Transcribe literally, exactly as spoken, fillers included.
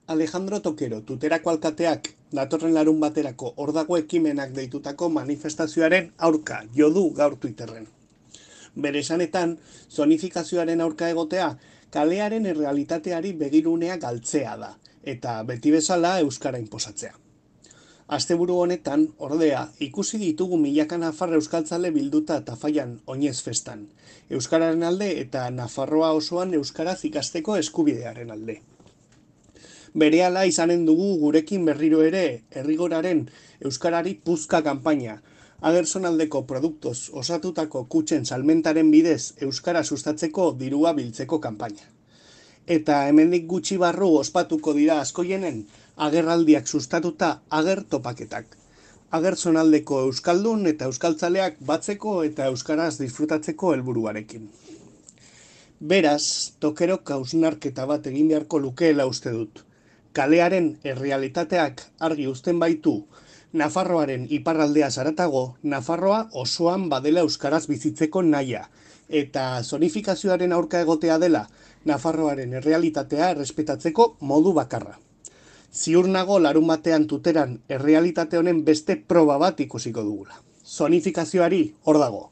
Alejandro Tokero, tuterako alkateak, datorren larun baterako hor dago ekimenak deitutako manifestazioaren aurka, jo du gaur Twitterren. Bere esanetan, zonifikazioaren aurka egotea, kalearen errealitateari begirunea galtzea da, eta beti bezala euskara inposatzea. Asteburu honetan, ordea, ikusi ditugu milaka nafar euskaltzale bilduta Tafallan oinez festan, euskararen alde eta Nafarroa osoan euskaraz ikasteko eskubidearen alde. Berehala izanen dugu gurekin berriro ere herrigoraren euskarari puzka kanpaina, agersonaldeko produktoz osatutako kutxen salmentaren bidez euskara sustatzeko dirua biltzeko kanpaina. Eta hemendik gutxi barru ospatuko dira askoienen agerraldiak sustatuta ager topaketak. Agersonaldeko euskaldun eta euskaltzaleak batzeko eta euskaraz disfrutatzeko helburuarekin. Beraz, Tokerok hausnarketa bat egin beharko lukeela uste dut. Kalearen errealitateak argi uzten baitu, Nafarroaren iparraldea zaratago, Nafarroa osoan badela euskaraz bizitzeko nahia, eta zonifikazioaren aurka egotea dela, Nafarroaren errealitatea errespetatzeko modu bakarra. Ziur nago larun batean tuteran errealitate honen beste proba bat ikusiko dugula. Zonifikazioari hor dago.